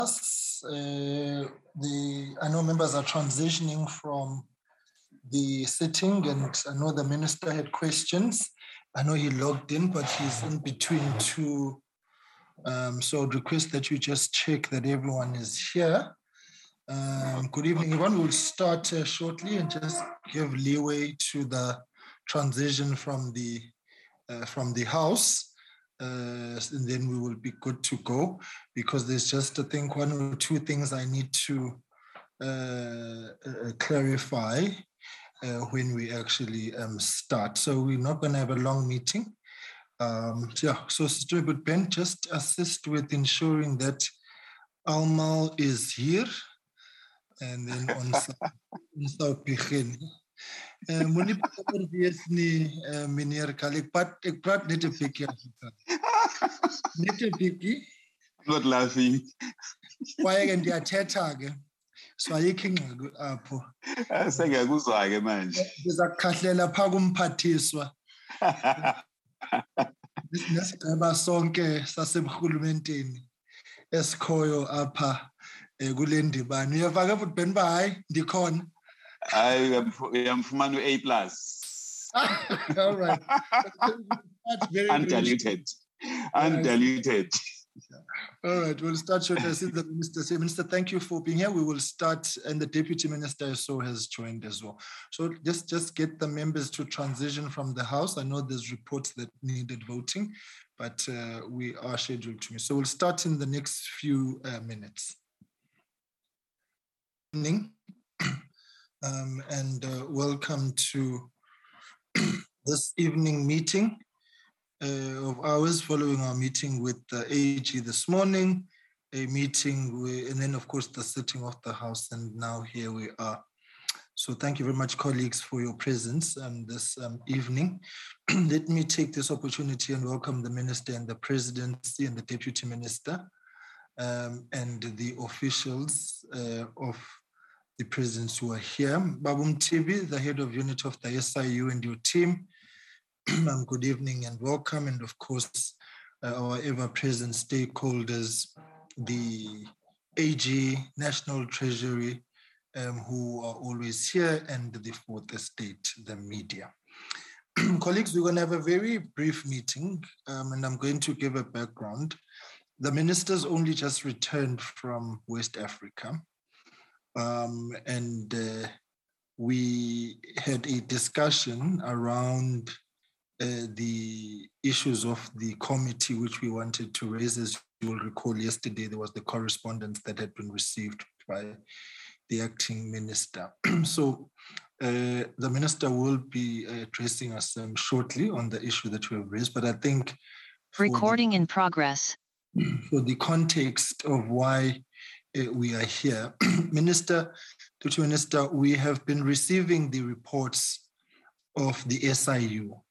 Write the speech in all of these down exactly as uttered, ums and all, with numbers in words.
Uh, the I know members are transitioning from the sitting, and I know the minister had questions. I know he logged in, but he's in between two. Um, so I'd request that you just check that everyone is here. Um, good evening, everyone. We'll start uh, shortly and just give leeway to the transition from the uh, from the house. Uh, and then we will be good to go, because there's just, I think, one or two things I need to uh, uh, clarify uh, when we actually um, start. So we're not going to have a long meeting. Um, so yeah, so Sister Ben, just assist with ensuring that Almal is here, and then on South begin. Moenie probeer wees nie, meneer Kalik, but ek praat net 'n bietjie Afrikaans. Net 'n bietjie. I'm not laughing. Kwaye ke ndiyathetha ke. So ayikho ingxaki apho. Sengiyakuzwa ke manje. Ndiza kukhahlela pha kumphathiswa. Nesigaba sonke sasemhulumenteni esikhoyo apha kule ndibano. Uyafaka futhi Ben ba hayi ndikhona. I am from A plus. All right. Very, Undiluted. Very Undiluted. All right, we'll start shortly. I see the minister say, Minister, thank you for being here. We will start, and the deputy minister so has joined as well. So just, just get the members to transition from the house. I know there's reports that needed voting, but uh, we are scheduled to meet. So we'll start in the next few uh, minutes. Evening. Um, and uh, welcome to this evening meeting uh, of ours, following our meeting with the A G this morning, a meeting, with, and then of course the sitting of the House, and now here we are. So thank you very much, colleagues, for your presence um, this um, evening. Let me take this opportunity and welcome the Minister and the Presidency and the Deputy Minister um, and the officials uh, of the presidents who are here. Babu Mtibi, the head of unit of the S I U, and your team, um, good evening and welcome. And of course, uh, our ever-present stakeholders, the A G, National Treasury, um, who are always here, and the fourth estate, the media. Colleagues, we're going to have a very brief meeting, um, and I'm going to give a background. The ministers only just returned from West Africa. Um, and uh, we had a discussion around uh, the issues of the committee, which we wanted to raise. As you will recall, yesterday there was the correspondence that had been received by the acting minister. So uh, the minister will be addressing us um, shortly on the issue that we have raised, but I think recording the, in progress. For the context of why Uh, we are here. Minister, Deputy Minister, we have been receiving the reports of the S I U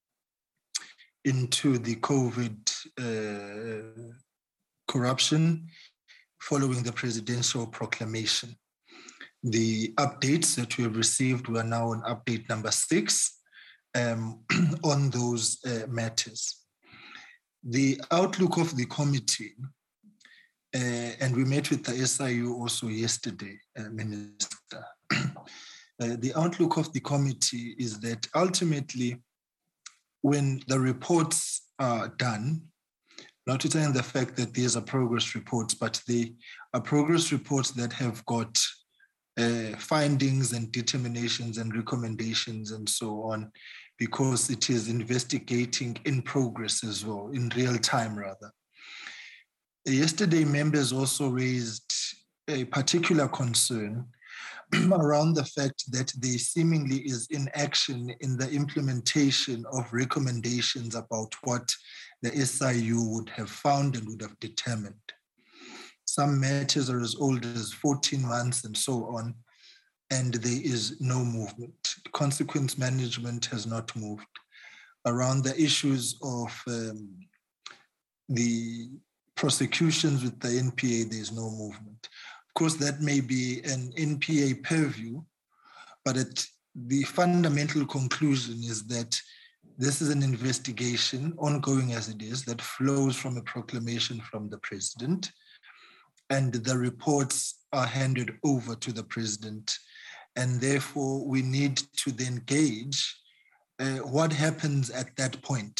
into the COVID uh, corruption following the presidential proclamation. The updates that we have received were now on update number six um, on those uh, matters. The outlook of the committee, Uh, and we met with the S I U also yesterday, uh, Minister. uh, the outlook of the committee is that ultimately, when the reports are done, notwithstanding the fact that these are progress reports, but they are progress reports that have got uh, findings and determinations and recommendations and so on, because it is investigating in progress as well, in real time rather. Yesterday, members also raised a particular concern around the fact that there seemingly is inaction in the implementation of recommendations about what the S I U would have found and would have determined. Some matters are as old as fourteen months and so on, and there is no movement. Consequence management has not moved. Around the issues of um, the prosecutions with the N P A, there's no movement. Of course, that may be an N P A purview, but it, the fundamental conclusion is that this is an investigation, ongoing as it is, that flows from a proclamation from the president. and the reports are handed over to the president. And therefore, we need to then gauge uh, what happens at that point.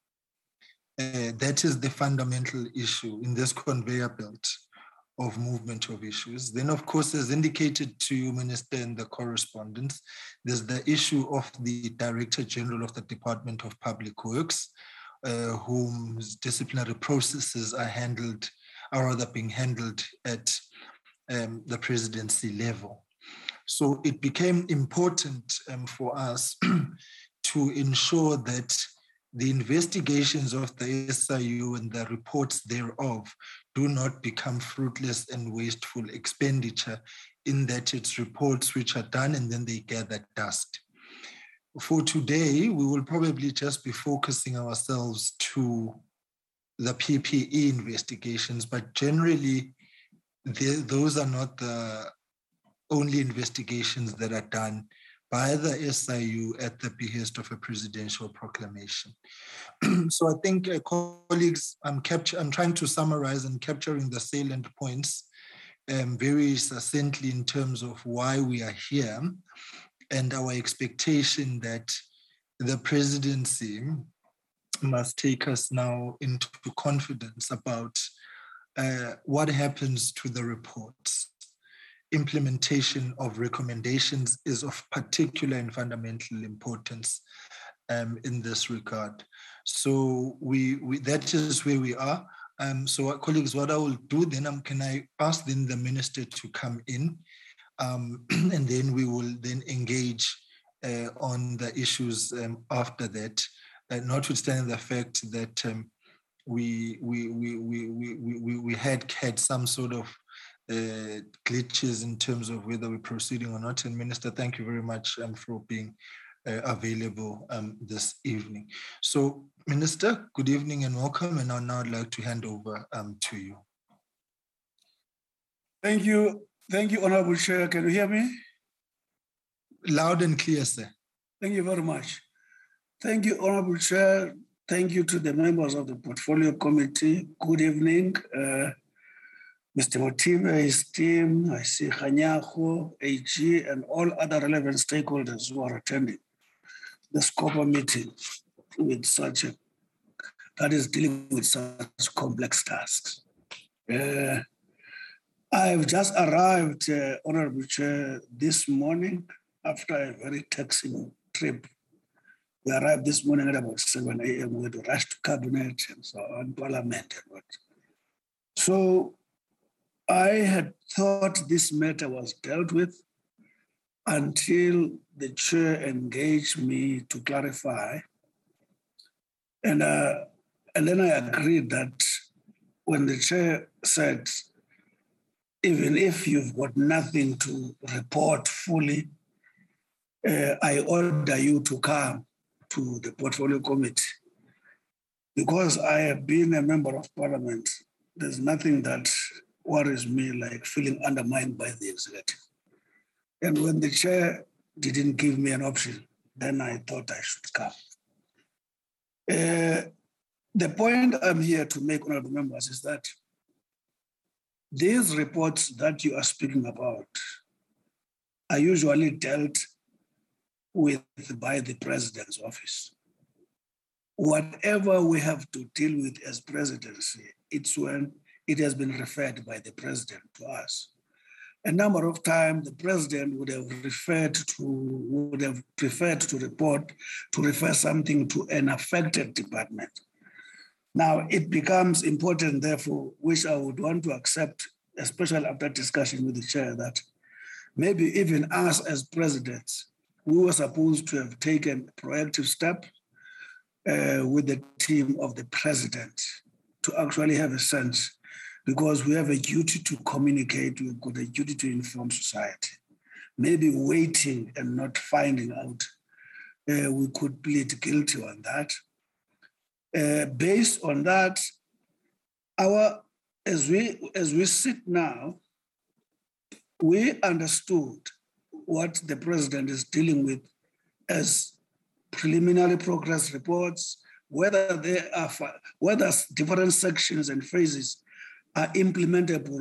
Uh, that is the fundamental issue in this conveyor belt of movement of issues. Then, of course, as indicated to you, Minister, in the correspondence, there's the issue of the Director General of the Department of Public Works, uh, whose disciplinary processes are handled, are rather being handled at um, the presidency level. So it became important um, for us to ensure that the investigations of the S I U and the reports thereof do not become fruitless and wasteful expenditure, in that it's reports which are done and then they gather dust. For today, we will probably just be focusing ourselves to the P P E investigations, but generally, those are not the only investigations that are done by the S I U at the behest of a presidential proclamation. So I think, uh, colleagues, I'm, capture, I'm trying to summarize and capturing the salient points um, very succinctly in terms of why we are here and our expectation that the presidency must take us now into confidence about uh, what happens to the reports. Implementation of recommendations is of particular and fundamental importance um, in this regard. So we, we that is where we are. Um, so what, colleagues, what I will do then, um, can I ask then the minister to come in, um, and then we will then engage uh, on the issues um, after that, uh, notwithstanding the fact that um, we, we, we, we, we, we, we had had some sort of Uh, glitches in terms of whether we're proceeding or not. And Minister, thank you very much um, for being uh, available um, this evening. So, Minister, good evening and welcome. And I'd now like to hand over um, to you. Thank you. Thank you, Honorable Chair. Can you hear me? Loud and clear, sir. Thank you very much. Thank you, Honorable Chair. Thank you to the members of the Portfolio Committee. Good evening. Uh, Mister Motibe, his team, I see Kganyago, A G, and all other relevant stakeholders who are attending the SCOPA meeting with such a, that is dealing with such complex tasks. Uh, I've just arrived, uh, Honorable Chair, this morning after a very taxing trip. We arrived this morning at about seven a m We had to rush to Cabinet and so on, Parliament and what. So I had thought this matter was dealt with until the chair engaged me to clarify. And, uh, and then I agreed that when the chair said, even if you've got nothing to report fully, uh, I order you to come to the Portfolio Committee. Because I have been a member of Parliament, there's nothing that worries me like feeling undermined by the executive. And when the chair didn't give me an option, then I thought I should come. Uh, the point I'm here to make, honorable members, is that these reports that you are speaking about are usually dealt with by the president's office. Whatever we have to deal with as presidency, it's when it has been referred by the president to us. A number of times, the president would have referred to, would have preferred to report, to refer something to an affected department. Now, it becomes important, therefore, which I would want to accept, especially after discussion with the chair, that maybe even us as presidents, we were supposed to have taken a proactive step uh, with the team of the president to actually have a sense, because we have a duty to communicate, we've got a duty to inform society. Maybe waiting and not finding out, uh, we could plead guilty on that. Uh, based on that, our as we as we sit now, we understood what the president is dealing with as preliminary progress reports, whether they are whether different sections and phases are implementable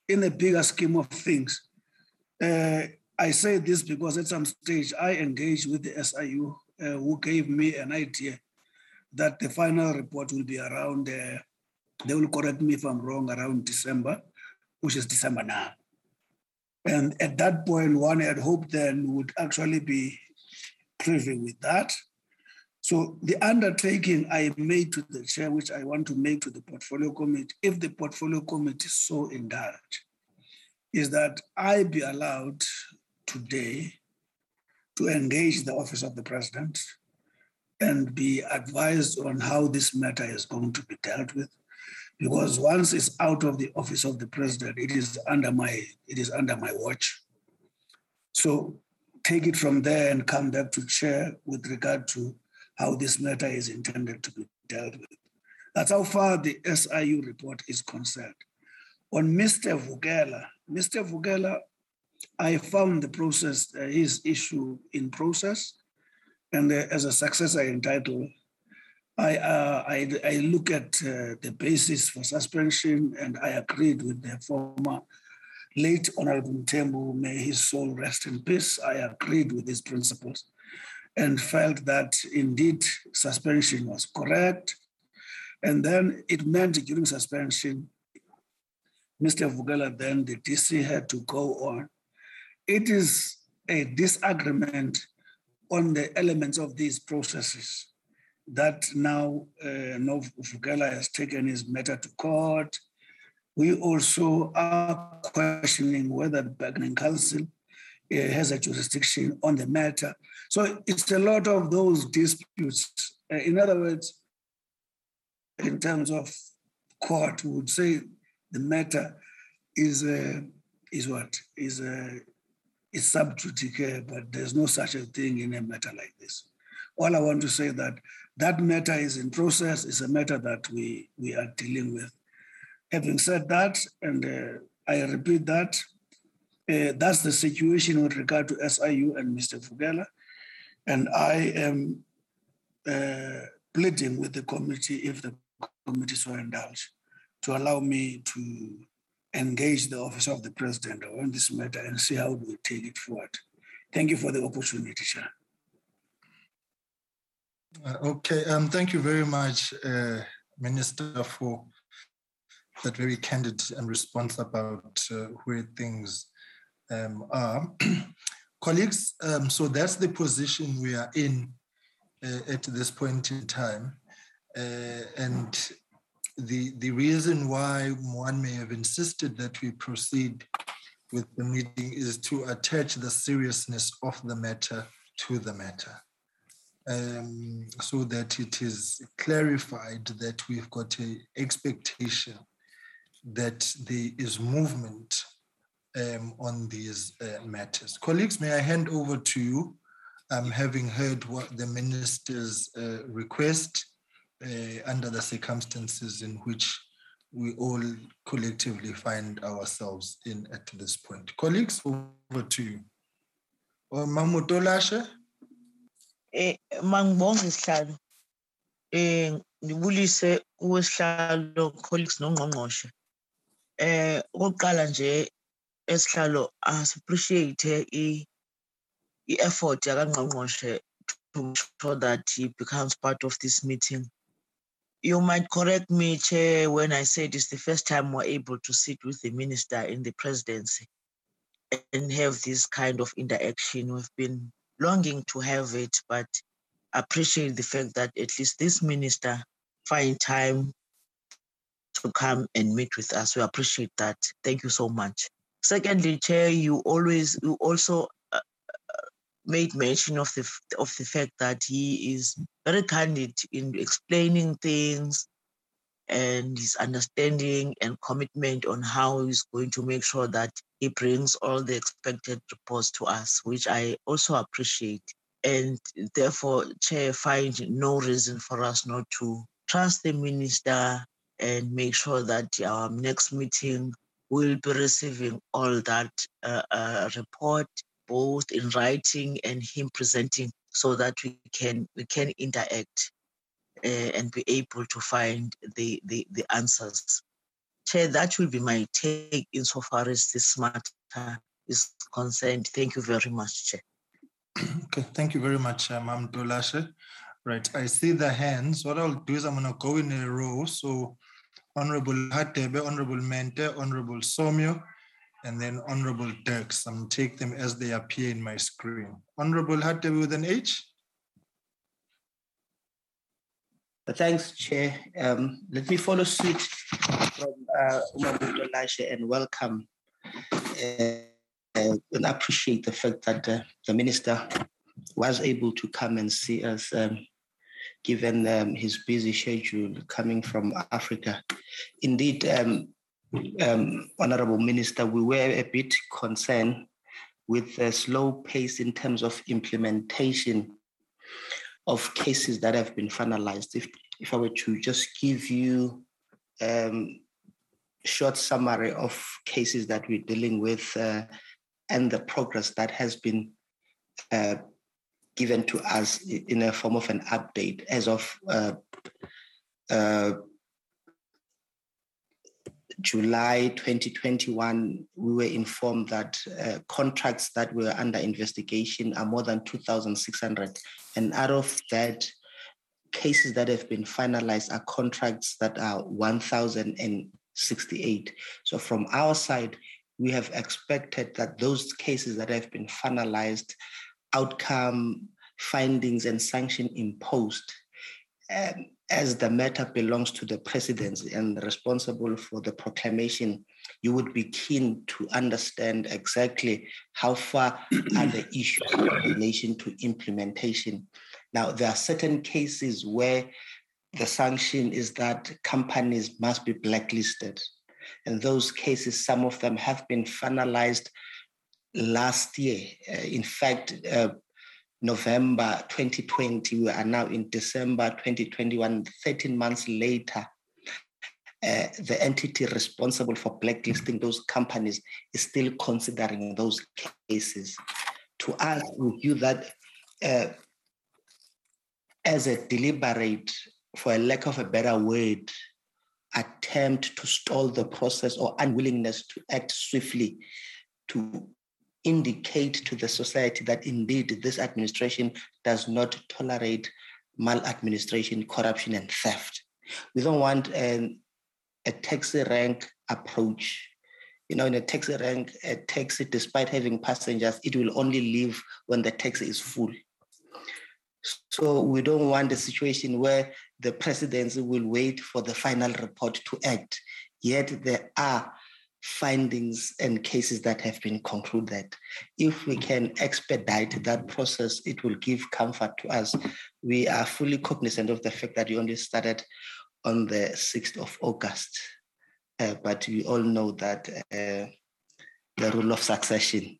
in the bigger scheme of things, uh, I say this because at some stage I engaged with the S I U, uh, who gave me an idea that the final report will be around, uh, they will correct me if I'm wrong, around December, which is December now. And at that point, one had hoped then would actually be privy with that. So the undertaking I made to the chair, which I want to make to the portfolio committee, if the portfolio committee so indulge, is that I be allowed today to engage the office of the president and be advised on how this matter is going to be dealt with. Because once it's out of the office of the president, it is under my, it is under my watch. So take it from there and come back to chair with regard to how this matter is intended to be dealt with. That's how far the S I U report is concerned. On Mister Vukela, Mister Vukela, I found the process, uh, his issue in process, and uh, as a successor in title, I, uh, I, I look at uh, the basis for suspension, and I agreed with the former late Honorable Mthembu, may his soul rest in peace. I agreed with his principles and felt that indeed suspension was correct. And then it meant during suspension, Mister Vukela, then the D C, had to go on. It is a disagreement on the elements of these processes that now uh, no, Vukela has taken his matter to court. We also are questioning whether the Bargaining Council uh, has a jurisdiction on the matter. So it's a lot of those disputes. Uh, in other words, in terms of court, we would say the matter is uh, is what is uh, is sub judice, but there's no such a thing in a matter like this. All I want to say that that matter is in process. It's a matter that we we are dealing with. Having said that, and uh, I repeat that, uh, that's the situation with regard to S I U and Mister Vukela, and I am uh, pleading with the committee, if the committee so indulge, to allow me to engage the office of the president on this matter and see how we take it forward. Thank you for the opportunity, Chair. Uh, okay, um, thank you very much, uh, Minister, for that very candid and response about uh, where things um, are. Colleagues, um, so that's the position we are in uh, at this point in time. Uh, and the, the reason why one may have insisted that we proceed with the meeting is to attach the seriousness of the matter to the matter. Um, so that it is clarified that we've got an expectation that there is movement um, on these uh, matters. Colleagues, may I hand over to you, um, having heard what the minister's uh, request uh, under the circumstances in which we all collectively find ourselves in at this point. Colleagues, over to you. Mamutolashe? Eh, mangibonga isihlalo. Eh, ngibulise uwesihlalo colleagues nongqongqoshe. Eh, okokuqala nje esihlalo as appreciate i effort yakangqongqoshe to make sure that he becomes part of this meeting. You might correct me, Chair, when I said it's the first time we're able to sit with the minister in the presidency and have this kind of interaction. We've been longing to have it, but appreciate the fact that at least this minister find time to come and meet with us. We appreciate that. Thank you so much. Secondly, Chair, you always, you also uh, made mention of the of the fact that he is very candid in explaining things and his understanding and commitment on how he's going to make sure that he brings all the expected reports to us, which I also appreciate. And therefore, Chair, find no reason for us not to trust the minister and make sure that our next meeting will be receiving all that uh, uh, report, both in writing and him presenting, so that we can we can interact uh, and be able to find the, the, the answers. Chair, that will be my take insofar as this matter is concerned. Thank you very much, Chair. Okay, thank you very much, uh, Ma'am Dolashe. Right, I see the hands. What I'll do is I'm going to go in a row. So Honorable Hadebe, Honorable Mente, Honorable Somyo, and then Honorable Dirks. I'm going to take them as they appear in my screen. Honorable Hadebe with an H. Thanks, Chair. Um, let me follow suit from uh, Honorable Dolashe and welcome uh, uh, and appreciate the fact that uh, the Minister was able to come and see us um, given um, his busy schedule coming from Africa. Indeed, um, um, Honorable Minister, we were a bit concerned with the slow pace in terms of implementation of cases that have been finalized. If, if I were to just give you a um, short summary of cases that we're dealing with uh, and the progress that has been uh, given to us in a form of an update. As of uh, uh, July twenty twenty-one, we were informed that uh, contracts that were under investigation are more than two thousand six hundred. And out of that, cases that have been finalized are contracts that are one thousand sixty-eight. So from our side, we have expected that those cases that have been finalized, outcome, findings, and sanction imposed, um, as the matter belongs to the presidency and responsible for the proclamation, you would be keen to understand exactly how far are the issues in relation to implementation. Now, there are certain cases where the sanction is that companies must be blacklisted. And those cases, some of them have been finalized last year. Uh, in fact, uh, November twenty twenty, we are now in December twenty twenty-one, thirteen months later. Uh, the entity responsible for blacklisting those companies is still considering those cases. To us, we view that uh, as a deliberate, for a lack of a better word, attempt to stall the process or unwillingness to act swiftly to indicate to the society that indeed this administration does not tolerate maladministration, corruption, and theft. We don't want an, a taxi rank approach. You know, in a taxi rank, a taxi, despite having passengers, it will only leave when the taxi is full. So we don't want a situation where the presidency will wait for the final report to act, yet there are findings and cases that have been concluded. If we can expedite that process, it will give comfort to us. We are fully cognizant of the fact that you only started on the sixth of August, uh, but we all know that uh, the rule of succession.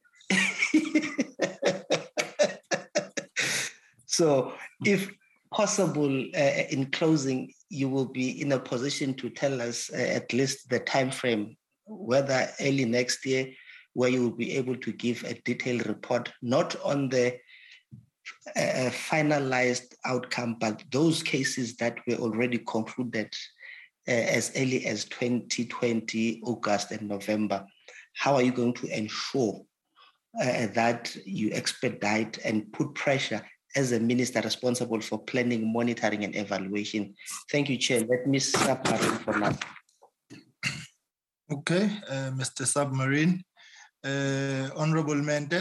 So if possible, uh, in closing, you will be in a position to tell us uh, at least the time frame, whether early next year, where you will be able to give a detailed report, not on the uh, finalized outcome, but those cases that were already concluded uh, as early as twenty twenty, August and November. How are you going to ensure uh, that you expedite and put pressure as a minister responsible for planning, monitoring, and evaluation? Thank you, Chair. Let me separate for now. Okay, uh, Mister Submarine. Uh, Honorable Mente.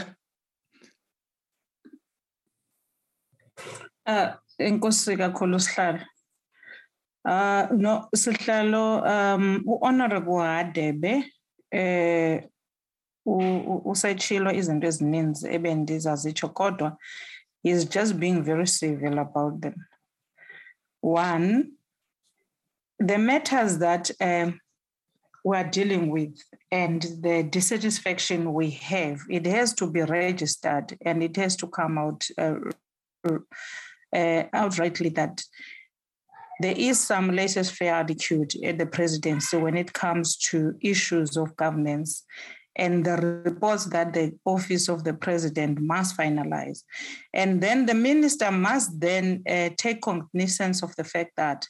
Inkosi kakhulu Sihlalo. Uh, no, Sihlalo, um, Honorable Hadebe, eh, usayitshilo izinto ezininzi ebendizazitsho kodwa he's just being very civil about them. One, the matters that um, we are dealing with and the dissatisfaction we have, it has to be registered and it has to come out uh, uh, outrightly that there is some laissez-faire attitude at the presidency when it comes to issues of governance and the reports that the office of the president must finalize. And then the minister must then uh, take cognizance of the fact that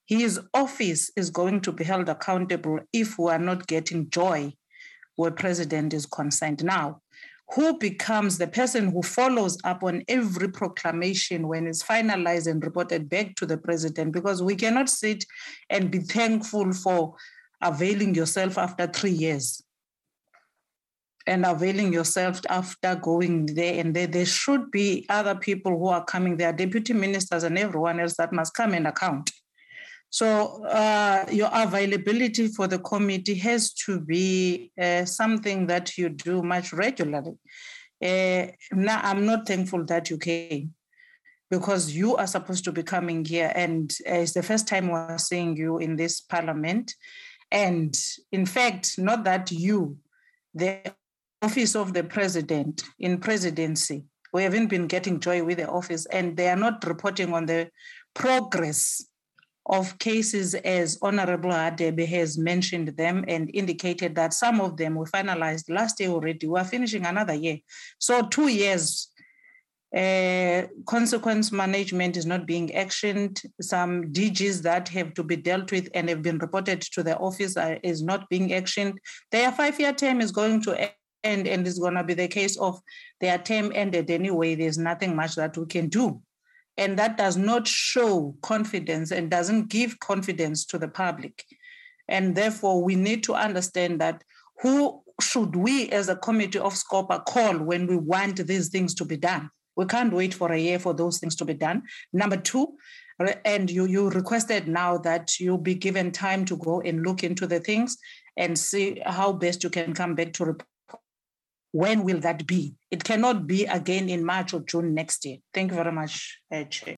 his office is going to be held accountable if we are not getting joy where president is concerned. Now, who becomes the person who follows up on every proclamation when it's finalized and reported back to the president? Because we cannot sit and be thankful for availing yourself after three years and availing yourself after going there and there. There should be other people who are coming there, deputy ministers and everyone else that must come and account. So uh, your availability for the committee has to be uh, something that you do much regularly. Uh, now, I'm not thankful that you came because you are supposed to be coming here, and uh, it's the first time we're seeing you in this parliament. And in fact, not that you, the office of the president in presidency, we haven't been getting joy with the office, and they are not reporting on the progress of cases as Honorable Hadebe has mentioned them and indicated that some of them were finalized last year already. We're finishing another year. So two years, uh, consequence management is not being actioned. Some D Gs that have to be dealt with and have been reported to the office are, is not being actioned. Their five-year term is going to end, and it's going to be the case of their term ended anyway. There's nothing much that we can do. And that does not show confidence and doesn't give confidence to the public. And therefore, we need to understand that who should we as a committee of SCOPA call when we want these things to be done? We can't wait for a year for those things to be done. Number two, and you, you requested now that you'll be given time to go and look into the things and see how best you can come back to report. When will that be? It cannot be again in March or June next year. Thank you very much, uh, Chair.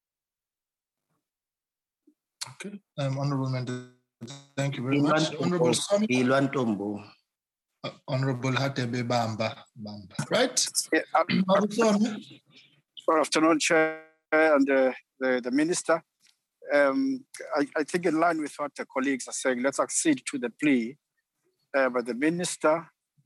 Okay, um, Honourable Mendes, thank you very much. Honourable Ilwantombo. uh, Honourable Hadebe Bamba, Bamba, right? Yeah, um, good afternoon, Chair and uh, the, the Minister. Um, I, I think in line with what the colleagues are saying, let's accede to the plea uh, by the Minister.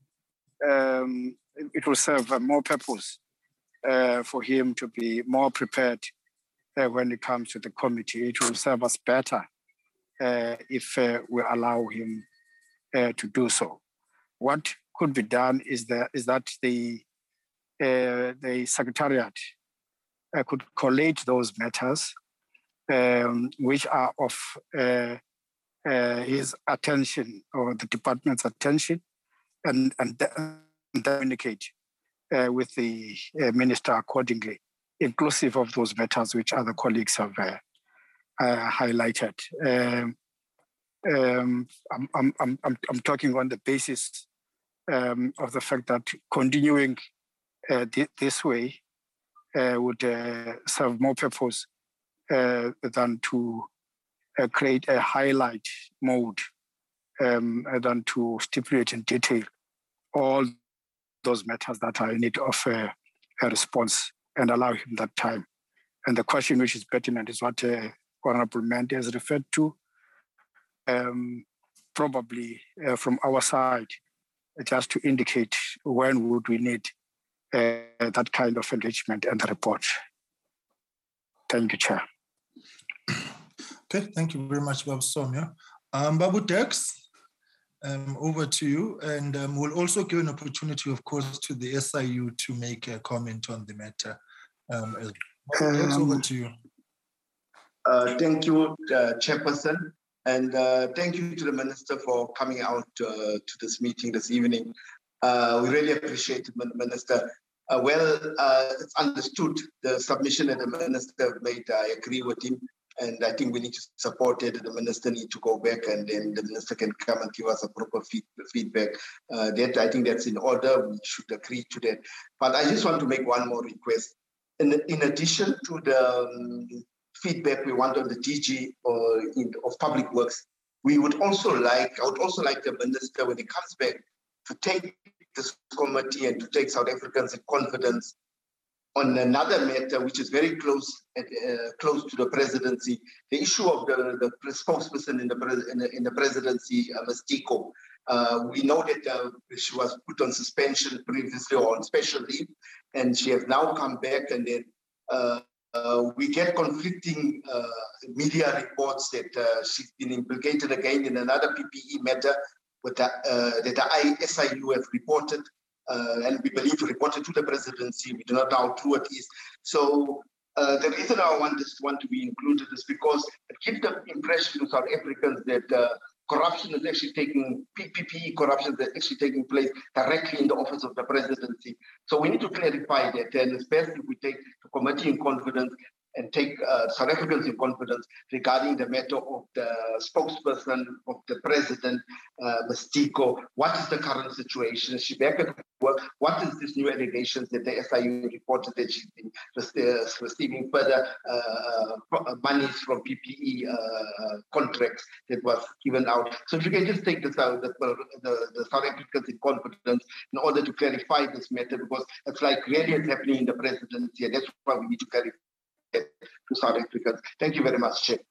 Um, it will serve uh, more purpose uh, for him to be more prepared uh, when it comes to the committee. It will serve us better uh, if uh, we allow him uh, to do so. What could be done is that is that the uh, the Secretariat uh, could collate those matters um, which are of uh, uh, his attention or the department's attention, and and, and communicate uh, with the uh, minister accordingly, inclusive of those matters which other colleagues have uh, uh, highlighted. Um, um, I'm, I'm, I'm, I'm talking on the basis um, of the fact that continuing uh, th- this way uh, would uh, serve more purpose uh, than to uh, create a highlight mode um, than to stipulate in detail all those matters that are in need of uh, a response and allow him that time. And the question which is pertinent is what uh, Honorable Mendes has referred to, um, probably uh, from our side, just to indicate when would we need uh, that kind of engagement and the report. Thank you, Chair. Okay, thank you very much, Babu Somya. Um, Babu Dex, um, over to you. And um, we'll also give an opportunity, of course, to the S I U to make a comment on the matter. Um, Babu Dex, over to you. Uh, thank you, uh, Chairperson. And uh, thank you to the Minister for coming out uh, to this meeting this evening. Uh, we really appreciate it, Minister. Uh, well, uh, it's understood the submission that the Minister made. I agree with him. And I think we need to support it. The Minister needs to go back, and then the Minister can come and give us a proper feed, feedback. Uh, that I think that's in order. We should agree to that. But I just want to make one more request. In, in addition to the um, feedback we want on the D G or in, of Public Works, we would also like, I would also like the Minister, when he comes back, to take this committee and to take South Africans in confidence on another matter which is very close uh, close to the presidency, the issue of the, the spokesperson in the, pres- in the, in the presidency, uh, Miz Tiko. Uh, we know that uh, she was put on suspension previously or on special leave, and she has now come back, and then uh, uh, we get conflicting uh, media reports that uh, she's been implicated again in another P P E matter with the, uh, that the S I U have reported, uh, and we believe reported to the presidency. We do not know how true it is. So uh, the reason I want this one to be included is because it gives the impression to South Africans that uh, corruption is actually taking, P P E corruption is actually taking place directly in the office of the presidency. So we need to clarify that, and especially if we take the committee in confidence and take uh, South Africans in confidence regarding the matter of the spokesperson of the president, uh, Miz Tiko. What is the current situation? Is she back at work? What is this new allegations that the S I U reported that she's been uh, receiving further uh, monies from P P E uh, contracts that was given out? So if you can just take this out, the, the, the South Africans in confidence in order to clarify this matter, because it's like really it's happening in the presidency, and that's why we need to clarify to South Africans. Thank you very much, Chair.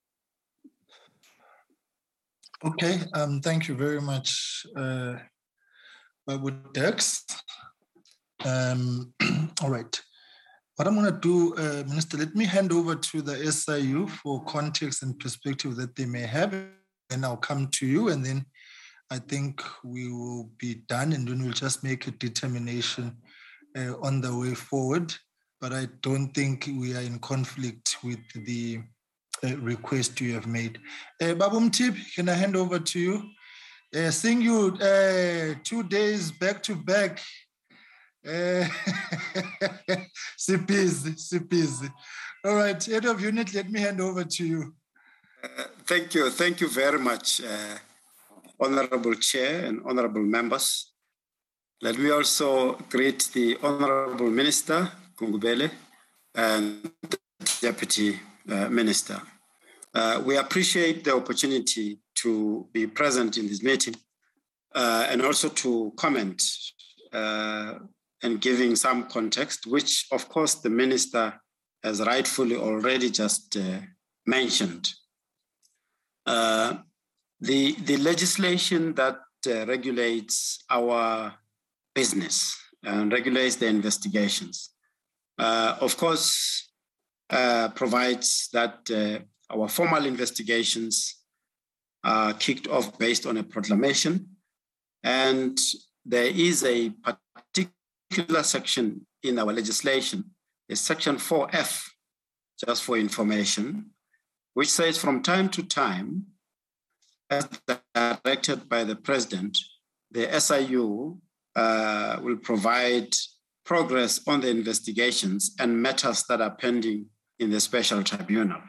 Okay, um, thank you very much, uh, Babu Dex. Um, all right. What I'm going to do, uh, Minister, let me hand over to the S I U for context and perspective that they may have, and I'll come to you, and then I think we will be done, and then we'll just make a determination uh, on the way forward. But I don't think we are in conflict with the uh, request you have made. Uh, Babu Mtip, can I hand over to you? Uh, seeing you uh, two days back to back. Uh, C Ps, C Ps. All right, head of unit, let me hand over to you. Uh, thank you. Thank you very much, uh, Honorable Chair and Honorable members. Let me also greet the Honorable Minister, Kungubele, and the Deputy uh, Minister. Uh, we appreciate the opportunity to be present in this meeting uh, and also to comment uh, and giving some context, which of course the Minister has rightfully already just uh, mentioned. Uh, the, the legislation that uh, regulates our business and regulates the investigations Uh, of course, uh, provides that uh, our formal investigations are kicked off based on a proclamation. And there is a particular section in our legislation, is section four F, just for information, which says from time to time, as directed by the president, the S I U uh, will provide progress on the investigations and matters that are pending in the special tribunal.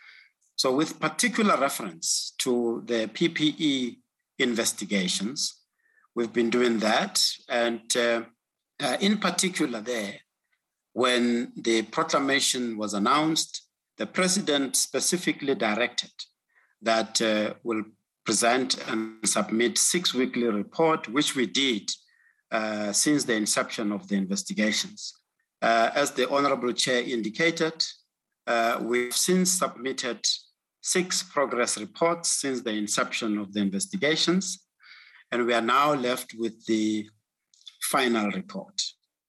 So with particular reference to the P P E investigations, we've been doing that. And uh, uh, in particular there, when the proclamation was announced, the president specifically directed that uh, we'll present and submit six weekly report, which we did Uh, since the inception of the investigations. Uh, as the Honorable Chair indicated, uh, we've since submitted six progress reports since the inception of the investigations, and we are now left with the final report.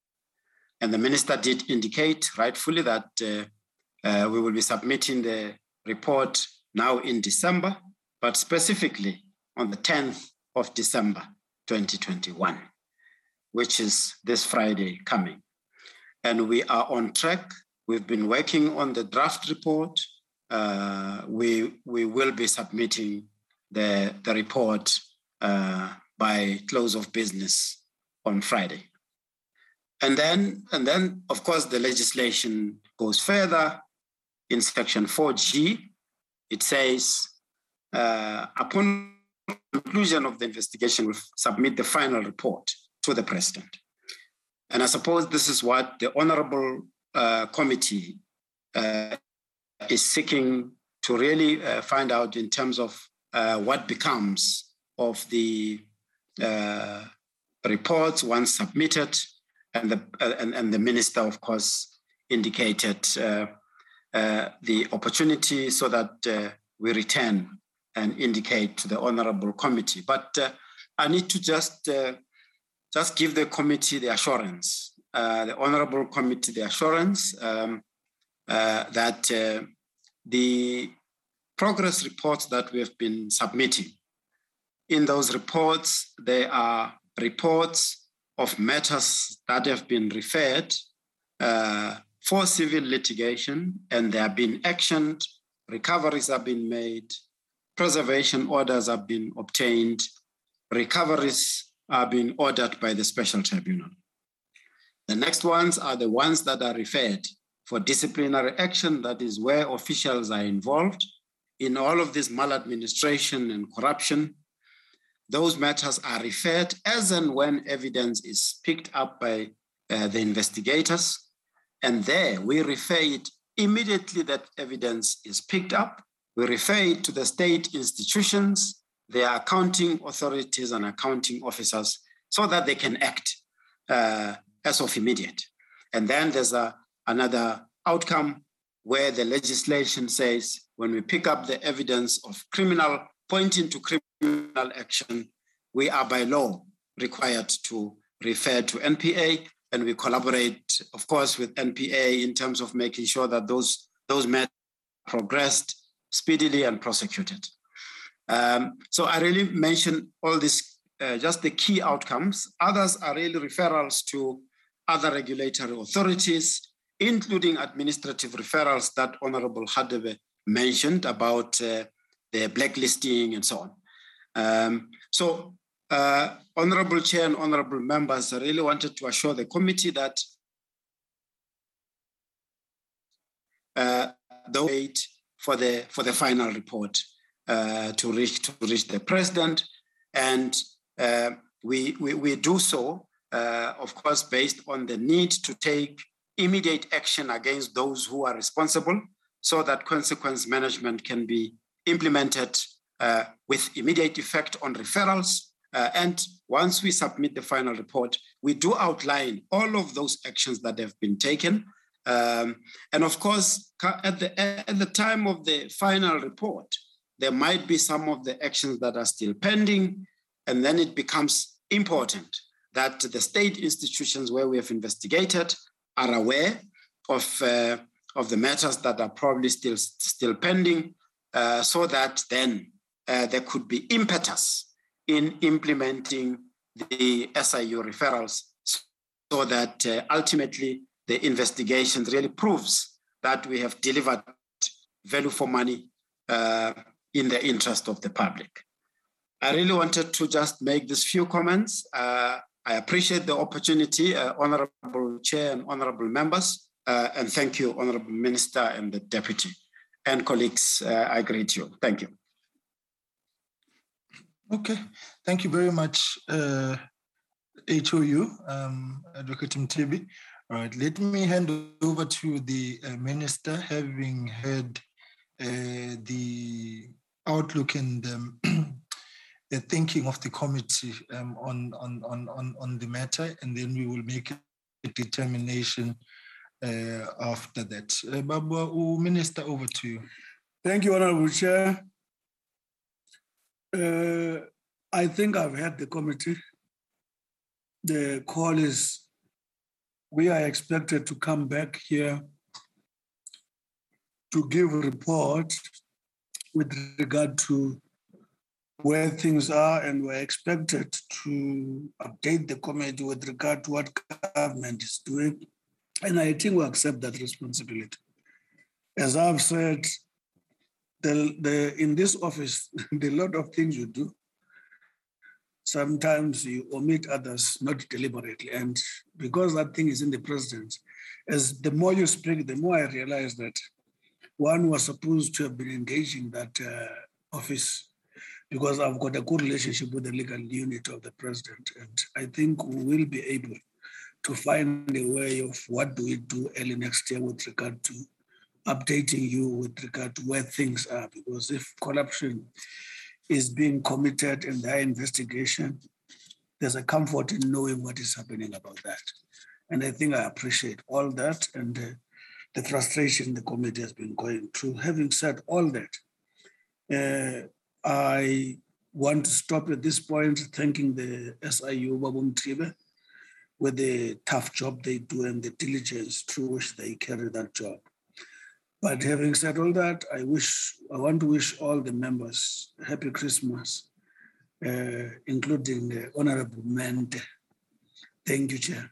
And the Minister did indicate rightfully that uh, uh, we will be submitting the report now in December, but specifically on the tenth of December, twenty twenty-one. Which is this Friday coming. And we are on track. We've been working on the draft report. Uh, we, we will be submitting the, the report uh, by close of business on Friday. And then, and then, of course, the legislation goes further. In section four G, it says, uh, upon conclusion of the investigation, we'll submit the final report to the president. And I suppose this is what the Honorable uh, Committee uh, is seeking to really uh, find out in terms of uh, what becomes of the uh, reports once submitted, and the, uh, and, and the Minister, of course, indicated uh, uh, the opportunity so that uh, we return and indicate to the Honorable Committee. But uh, I need to just uh, just give the committee the assurance, uh, the Honorable Committee the assurance um, uh, that uh, the progress reports that we have been submitting, in those reports, there are reports of matters that have been referred uh, for civil litigation, and they have been actioned, recoveries have been made, preservation orders have been obtained, recoveries are being ordered by the special tribunal. The next ones are the ones that are referred for disciplinary action, that is where officials are involved in all of this maladministration and corruption. Those matters are referred as and when evidence is picked up by uh, the investigators. And there we refer it immediately that evidence is picked up. We refer it to the state institutions, their accounting authorities and accounting officers, so that they can act uh, as of immediate. And then there's a, another outcome where the legislation says when we pick up the evidence of criminal, pointing to criminal action, we are by law required to refer to N P A, and we collaborate, of course, with N P A in terms of making sure that those, those matters progressed speedily and prosecuted. Um, so I really mentioned all this, uh, just the key outcomes. Others are really referrals to other regulatory authorities, including administrative referrals that Honorable Hadebe mentioned about uh, the blacklisting and so on. Um, so, uh, Honorable Chair and Honorable Members, I really wanted to assure the committee that uh, the wait for the for the final report uh, to reach to reach the President, and uh, we, we we do so, uh, of course, based on the need to take immediate action against those who are responsible, so that consequence management can be implemented uh, with immediate effect on referrals. Uh, and once we submit the final report, we do outline all of those actions that have been taken. Um, and of course, at the, at the time of the final report, there might be some of the actions that are still pending. And then it becomes important that the state institutions where we have investigated are aware of, uh, of the matters that are probably still, still pending, uh, so that then uh, there could be impetus in implementing the S I U referrals, so that uh, ultimately the investigation really proves that we have delivered value for money uh, in the interest of the public. I really wanted to just make these few comments. Uh, I appreciate the opportunity, uh, Honorable Chair and Honorable Members, uh, and thank you, Honorable Minister and the Deputy. And colleagues, uh, I greet you. Thank you. Okay, thank you very much, uh, H O U, um, Advocate Mtebi. All right, let me hand over to the uh, Minister, having heard uh, the outlook and um, the thinking of the committee um, on, on, on, on the matter, and then we will make a determination uh, after that. Uh, Babu, Minister, over to you. Thank you, Honorable Chair. Uh, I think I've had the committee. The call is, we are expected to come back here to give a report with regard to where things are, and we're expected to update the committee with regard to what government is doing. And I think we accept that responsibility. As I've said, The, the, in this office, the lot of things you do, sometimes you omit others, not deliberately. And because that thing is in the president, as the more you speak, the more I realize that one was supposed to have been engaging that uh, office, because I've got a good relationship with the legal unit of the president. And I think we will be able to find a way of what do we do early next year with regard to updating you with regard to where things are, because if corruption is being committed in their investigation, there's a comfort in knowing what is happening about that. And I think I appreciate all that and uh, the frustration the committee has been going through. Having said all that, uh, I want to stop at this point thanking the S I U Babu Mtribe with the tough job they do and the diligence through which they carry that job. But having said all that, I wish, I want to wish all the members happy Christmas, uh, including the Honorable Mente. Thank you, Chair.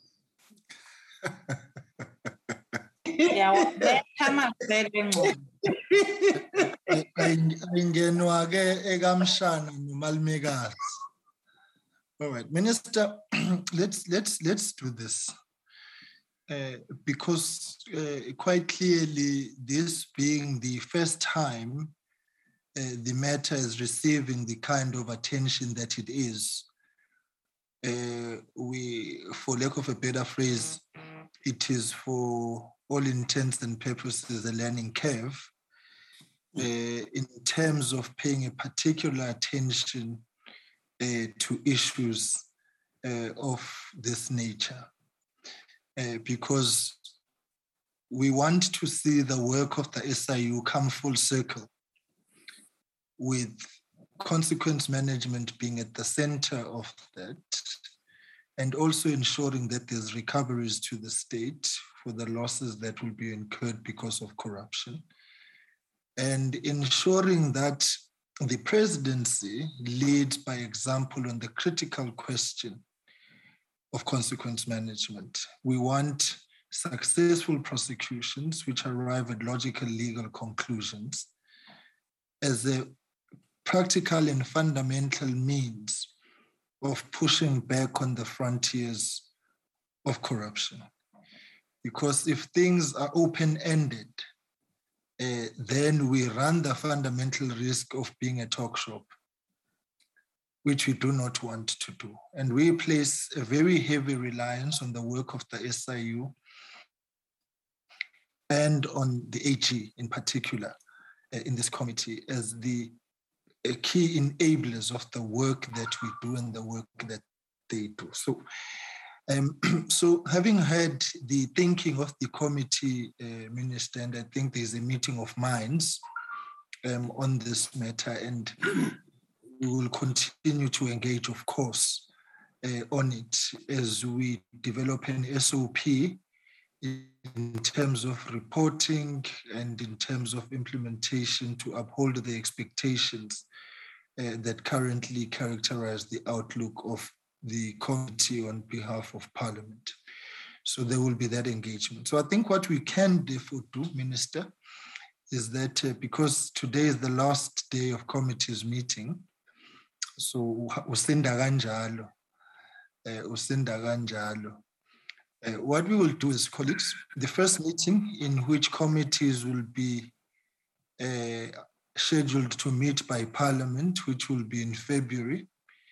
All right, Minister, let's let's let's do this. Uh, because uh, quite clearly, this being the first time uh, the matter is receiving the kind of attention that it is, uh, we, for lack of a better phrase, it is for all intents and purposes a learning curve uh, in terms of paying a particular attention uh, to issues uh, of this nature. Uh, because we want to see the work of the S I U come full circle, with consequence management being at the center of that, and also ensuring that there's recoveries to the state for the losses that will be incurred because of corruption, and ensuring that the presidency leads by example on the critical question of consequence management. We want successful prosecutions which arrive at logical legal conclusions as a practical and fundamental means of pushing back on the frontiers of corruption. Because if things are open-ended, uh, then we run the fundamental risk of being a talk shop, which we do not want to do. And we place a very heavy reliance on the work of the S I U and on the A G in particular uh, in this committee as the uh, key enablers of the work that we do and the work that they do. So, um, so having heard the thinking of the committee, uh, Minister, and I think there's a meeting of minds um, on this matter, and we will continue to engage, of course, uh, on it as we develop an S O P in terms of reporting and in terms of implementation to uphold the expectations uh, that currently characterize the outlook of the committee on behalf of Parliament. So there will be that engagement. So I think what we can therefore do, Minister, is that uh, because today is the last day of committee's meeting, so usinda kanjalo, usinda kanjalo. What we will do is, colleagues, the first meeting in which committees will be uh, scheduled to meet by Parliament, which will be in February.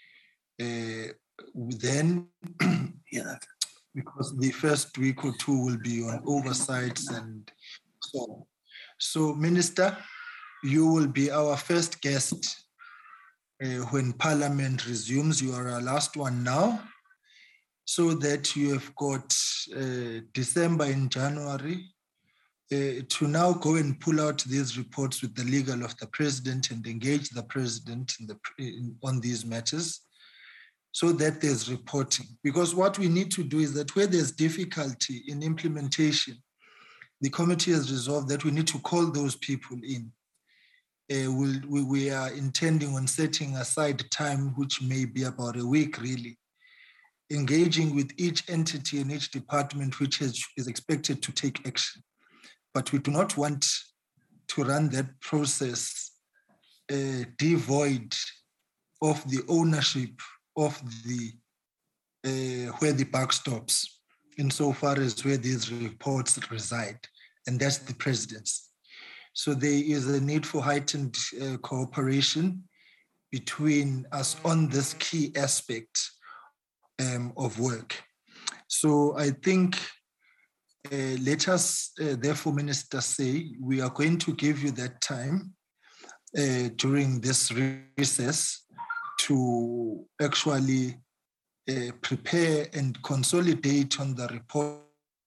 Uh, then, yeah, because the first week or two will be on oversights and so on. So, Minister, you will be our first guest Uh, when Parliament resumes. You are our last one now, so that you have got uh, December and January uh, to now go and pull out these reports with the legal of the president and engage the president in the, in, on these matters, so that there's reporting. Because what we need to do is that where there's difficulty in implementation, the committee has resolved that we need to call those people in. Uh, we'll, we, we are intending on setting aside time, which may be about a week really, engaging with each entity and each department which has, is expected to take action. But we do not want to run that process uh, devoid of the ownership of the, uh, where the buck stops, insofar as where these reports reside, and that's the presidency. So there is a need for heightened uh, cooperation between us on this key aspect um, of work. So I think, uh, let us uh, therefore, Minister, say we are going to give you that time uh, during this recess to actually uh, prepare and consolidate on the report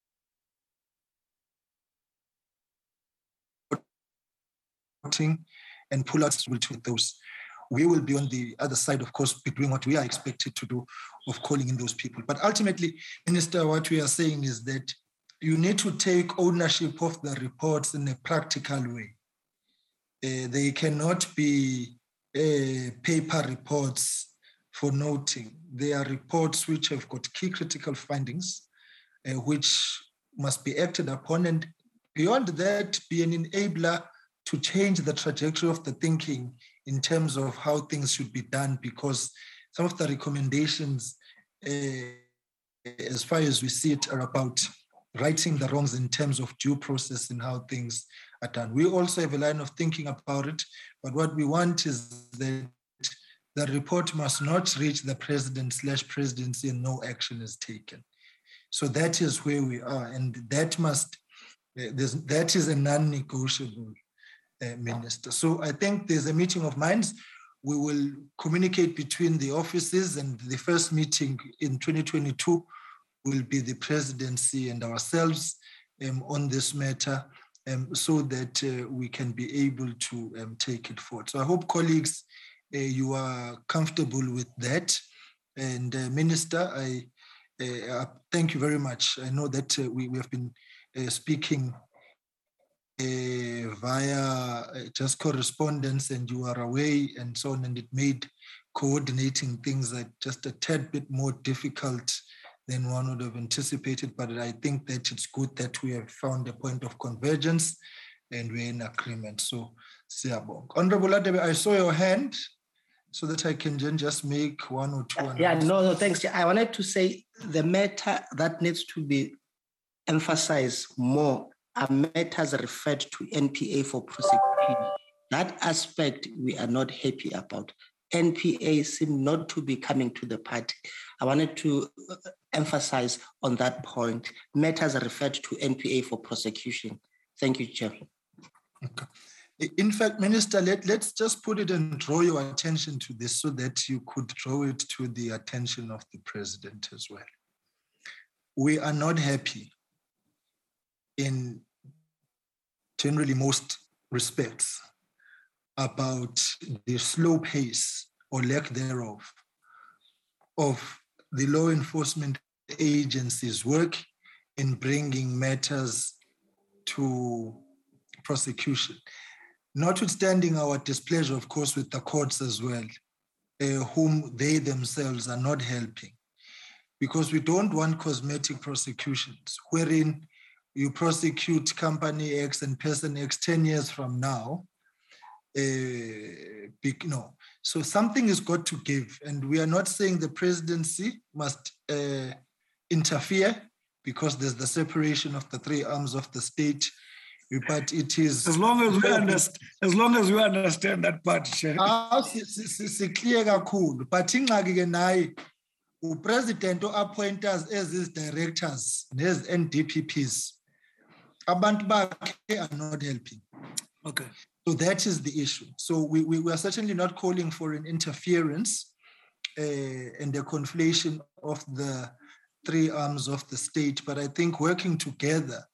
and pull out with those. We will be on the other side, of course, doing what we are expected to do of calling in those people. But ultimately, Minister, what we are saying is that you need to take ownership of the reports in a practical way. Uh, they cannot be uh, paper reports for noting. They are reports which have got key critical findings, uh, which must be acted upon, and beyond that, be an enabler to change the trajectory of the thinking in terms of how things should be done, because some of the recommendations, uh, as far as we see it, are about righting the wrongs in terms of due process and how things are done. We also have a line of thinking about it, but what we want is that the report must not reach the president slash presidency and no action is taken. So that is where we are, and that must, uh, that is a non-negotiable, uh, Minister. So I think there's a meeting of minds. We will communicate between the offices, and the first meeting in twenty twenty-two will be the presidency and ourselves um, on this matter, um, so that uh, we can be able to um, take it forward. So I hope, colleagues, uh, you are comfortable with that. And uh, Minister, I uh, thank you very much. I know that uh, we, we have been uh, speaking uh, via uh, just correspondence, and you are away and so on, and it made coordinating things like just a tad bit more difficult than one would have anticipated, but I think that it's good that we have found a point of convergence and we're in agreement. So, siyabonga. Honorable Adebe, I saw your hand so that I can then just make one or two. Yeah, no, no, thanks. I wanted to say the matter that needs to be emphasized more are matters referred to N P A for prosecution. That aspect we are not happy about. N P A seem not to be coming to the party. I wanted to emphasize on that point. Matters are referred to N P A for prosecution. Thank you, Chair. Okay. In fact, Minister, let, let's just put it and draw your attention to this so that you could draw it to the attention of the President as well. We are not happy in generally most respects about the slow pace or lack thereof of the law enforcement agencies' work in bringing matters to prosecution. Notwithstanding our displeasure, of course, with the courts as well, uh, whom they themselves are not helping, because we don't want cosmetic prosecutions wherein you prosecute company X and person X ten years from now. Uh, big, no. So something has got to give, and we are not saying the presidency must uh, interfere, because there's the separation of the three arms of the state. But it is as long as we understand, as long as we understand that part, Chair. Ah, it's clear kakhulu. But ingxaki ke naye upresident o-appoint us as his directors, as N D P Ps. Abantu bakhe are not helping. Okay. So that is the issue. So we, we, we are certainly not calling for an interference uh, and the conflation of the three arms of the state, but I think working together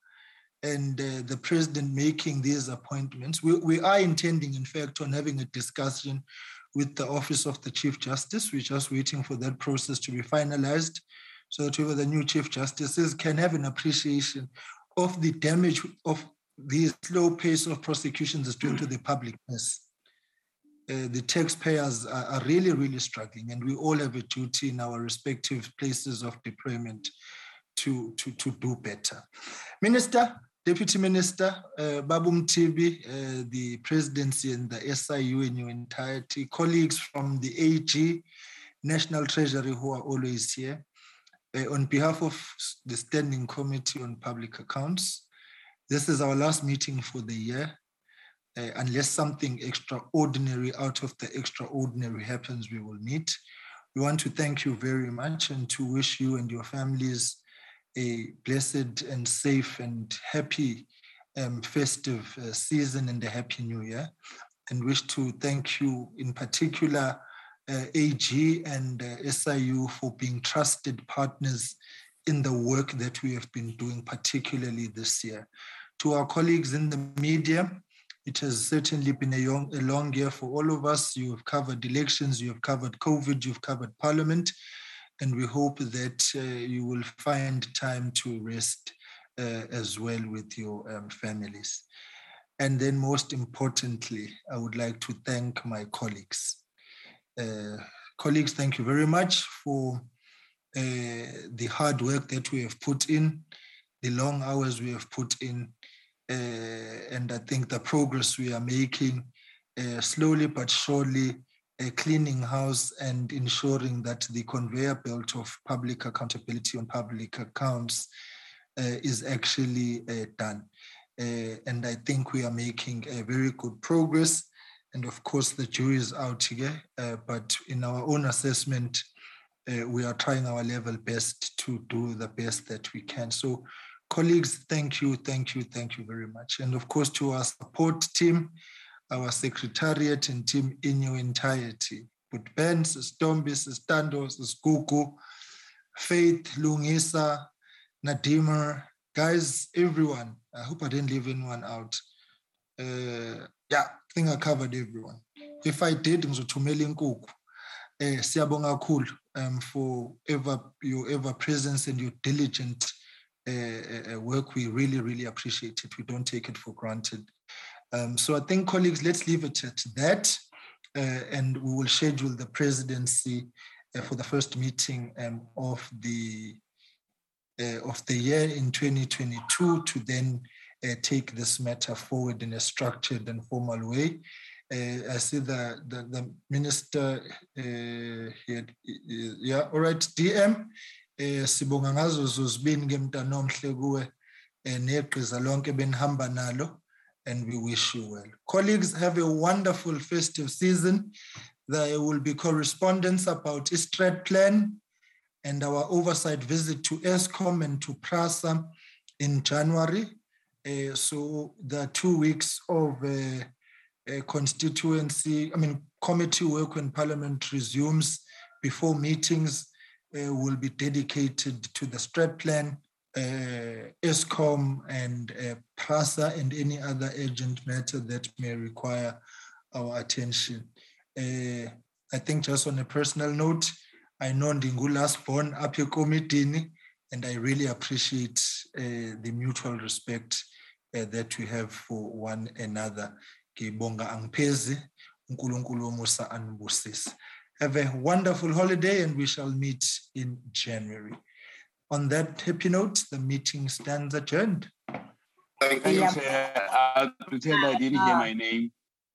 and uh, the president making these appointments, we, we are intending, in fact, on having a discussion with the Office of the Chief Justice. We're just waiting for that process to be finalized so that whoever the new Chief Justice is can have an appreciation of the damage of the slow pace of prosecutions is doing to the public purse. Uh, the taxpayers are, are really, really struggling, and we all have a duty in our respective places of deployment to, to, to do better. Minister, Deputy Minister, uh, Babu Mtibi, uh, the presidency and the S I U in your entirety, colleagues from the A G, National Treasury who are always here, uh, on behalf of the Standing Committee on Public Accounts, this is our last meeting for the year. Uh, unless something extraordinary out of the extraordinary happens, we will meet. We want to thank you very much and to wish you and your families a blessed and safe and happy um, festive uh, season and a happy new year. And wish to thank you in particular, uh, A G and uh, S I U, for being trusted partners in the work that we have been doing, particularly this year. To our colleagues in the media, it has certainly been a, young, a long year for all of us. You have covered elections, you have covered COVID, you've covered Parliament, and we hope that uh, you will find time to rest uh, as well with your um, families. And then most importantly, I would like to thank my colleagues. Uh, colleagues, thank you very much for uh, the hard work that we have put in, the long hours we have put in, uh, and I think the progress we are making uh, slowly but surely, uh, cleaning house and ensuring that the conveyor belt of public accountability on public accounts uh, is actually uh, done. Uh, and I think we are making a very good progress. And of course, the jury is out here, uh, but in our own assessment, uh, we are trying our level best to do the best that we can. So colleagues, thank you, thank you, thank you very much. And of course, to our support team, our secretariat and team in your entirety, with Ben, Stombi, Stando, Skuku, Faith, Lungisa, Nadima, guys, everyone. I hope I didn't leave anyone out. Uh, yeah, I think I covered everyone. If I did, ngizothumela inkukhu. Eh, siyabonga kakhulu um, for ever, your ever presence and your diligent uh, uh, work. We really, really appreciate it. We don't take it for granted. Um, so I think, colleagues, let's leave it at that, uh, and we will schedule the presidency uh, for the first meeting um, of the uh, of the year in twenty twenty-two to then uh, take this matter forward in a structured and formal way. Uh, I see the the, the minister uh, here. Yeah, all right, D M. Sibonga ngazo zozibini ke mntana omhle kuwe neqhiza lonke benihamba nalo. And we wish you well. Colleagues, have a wonderful festive season. There will be correspondence about Strat Plan and our oversight visit to ESCOM and to PRASA in January. Uh, so the two weeks of uh, uh, constituency, I mean, committee work when Parliament resumes before meetings uh, will be dedicated to the Strat Plan, Uh, ESCOM and uh, PRASA and any other urgent matter that may require our attention. Uh, I think just on a personal note, I know Ndingu last born up your committee, and I really appreciate uh, the mutual respect uh, that we have for one another. Have a wonderful holiday, and we shall meet in January. On that happy note, the meeting stands adjourned. Thank you, Chair. I'll pretend I didn't hear my name.